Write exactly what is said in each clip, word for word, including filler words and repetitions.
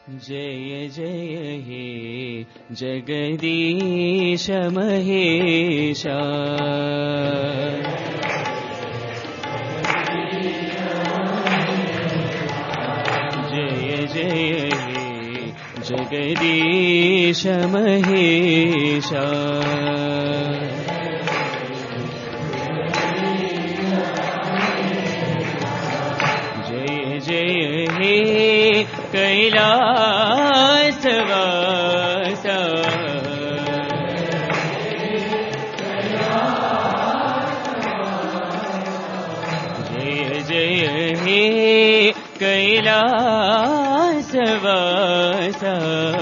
जय जय हे जगदीश महेशा जय जय हे जगदीश महेशा जय जय हे कैलासवासा जय जय हे कैलासवासा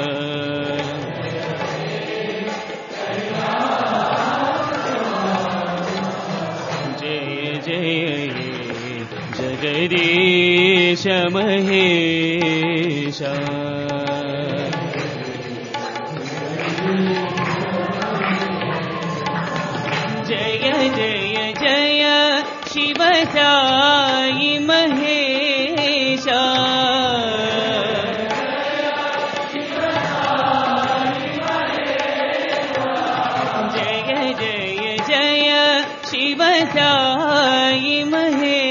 जय जय हे जगदीश महेशा जय जय जय शिव साई महेशा जय जय जय शिव साई महेशा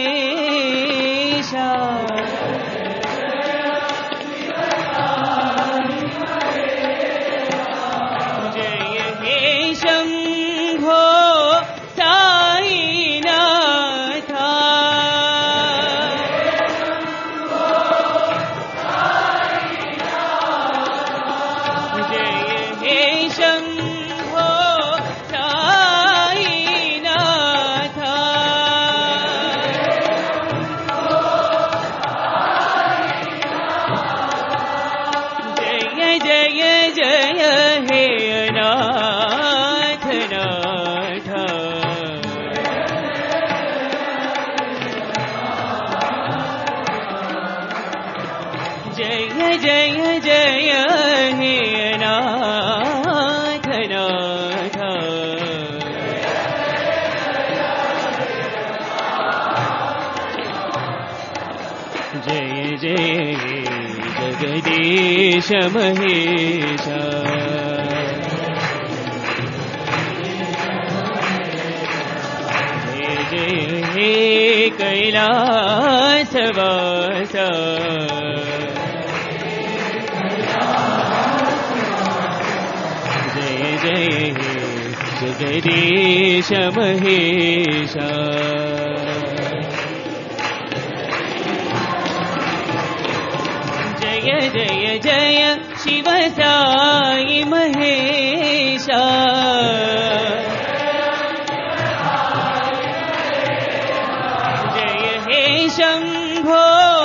जय जय जय हे नाथ नाथ जय जय जगदीश महेशा जय जय हे कैलासवासा जय हे जगदीश महेशा जय जय जय शिव साई महेशा जय हे शंभो